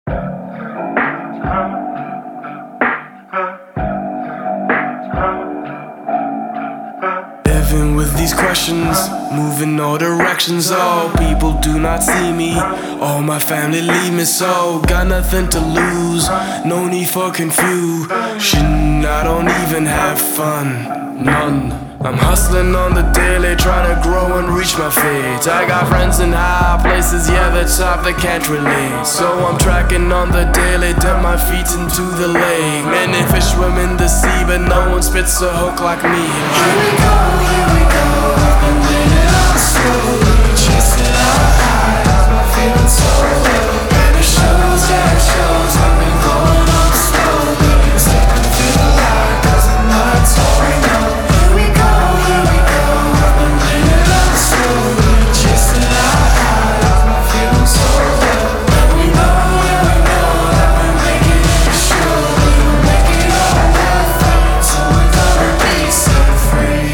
Living with these questions, moving all directions. Oh, people do not see me, all my family leave me. So got nothing to lose, no need for confusion. I don't even have fun, none. I'm hustling on the daily, trying to grow and reach my fate. I got friends in high places, yeah, the top they can't relate. So I'm tracking on the daily, dip my feet into the lake. Many fish swim in the sea, but no one spits a hook like me. Here we go, I've been leaning on slowly, chasing our highs, my feelings so low. And it shows, yeah, it shows, I've been going on slowly, stepping through the light, cause the night's all we know. Here we go, I've been leaning on slowly, chasing our highs, my feelings so low. And we know that we're making it surely, we'll make it all worth it, so we're gonna be set free.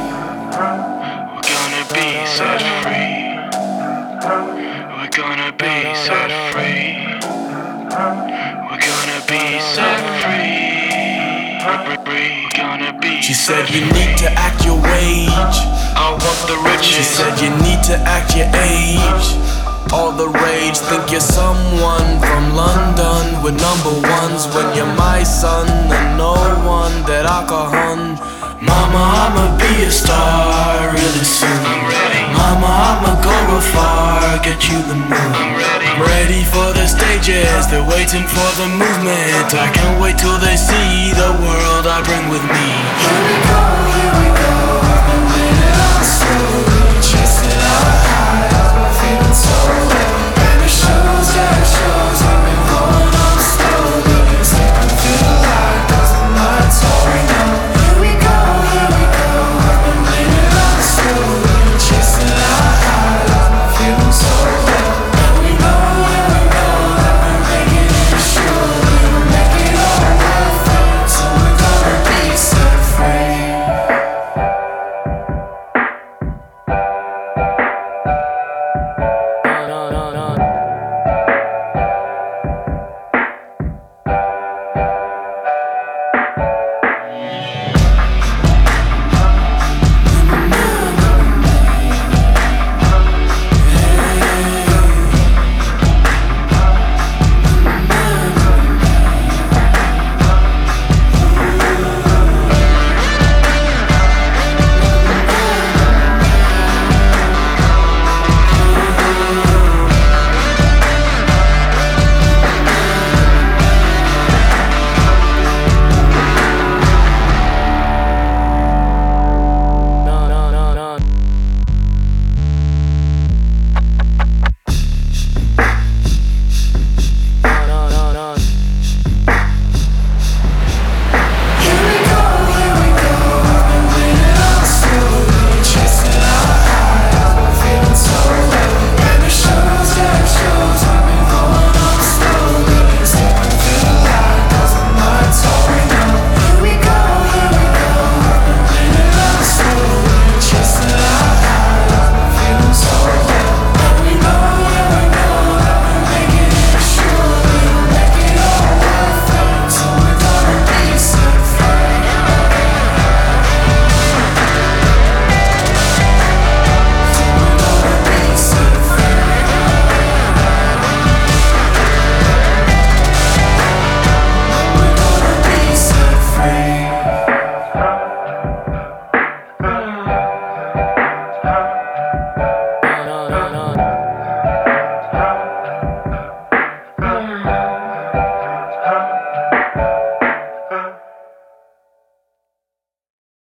Set free. We're gonna be set free. We're gonna be set free. We're gonna be. She said you need to act your wage. I want the riches. She said you need to act your age. All the rage, think you're someone from London with number ones when you're my son and no one that I call hun. Mama, I'ma be a star really soon. I'm ready. Mama, I'ma go real far, get you the moon. I'm ready. Ready for the stages, they're waiting for the movement. I can't wait till they see the world I bring with me. Here we go, I've been leaning on slowly.